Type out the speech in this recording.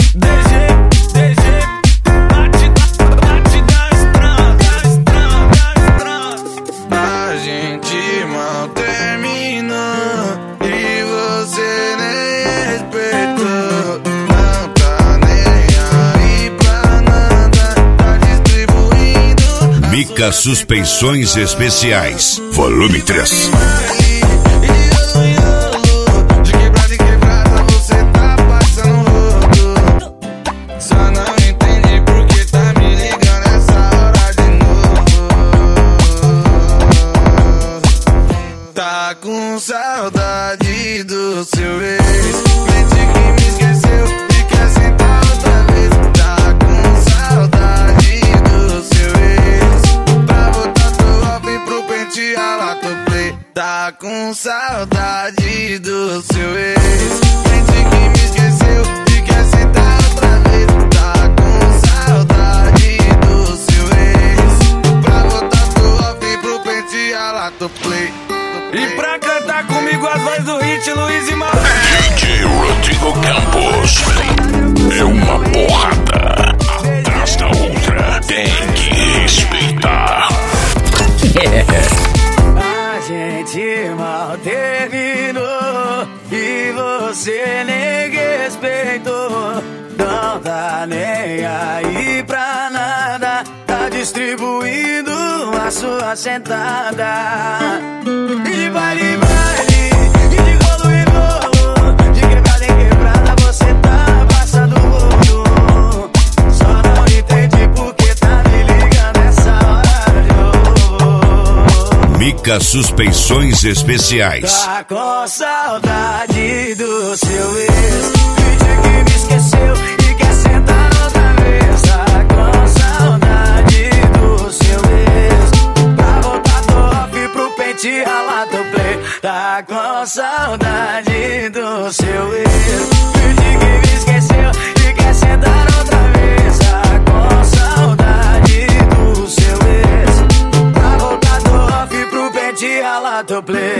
A gente mal terminou e você nem respeitou. Não tá nem aí pra nada, tá distribuindo. Mica Suspensões Especiais, volume 3. Tá com saudade do seu ex, mente que me esqueceu e quer sentar outra vez. Tá com saudade do seu ex, pra botar teu off pro pentear lá teu play. Tá com saudade do seu ex, mente que me esqueceu e quer sentar outra vez. Tá com saudade do seu ex, pra botar teu off pro pentear lá teu play. E pra cantar comigo as vozes do hit, Luiz e Mauro. DJ Rodrigo Campos. É uma porrada atrás da outra. Tem que respeitar. A gente mal terminou e você nem respeitou. Não tá nem aí pra nada, tá distribuindo a sua sentada. E baile, e de rolo em rolo, de quebrada em quebrada você tá passando rolo. Só não entendi porque tá me ligando essa hora de novo. Mica Suspensões Especiais. Tá com saudade do seu ex, finge que me esqueceu e quer sentar outra vez. Tá com saudade do seu ex, pra voltar do off pro pente ralar teu play. Tá com saudade do seu ex, finge que me esqueceu e quer sentar outra vez. Tá com saudade do seu ex, pra voltar do off pro pente ralar teu play.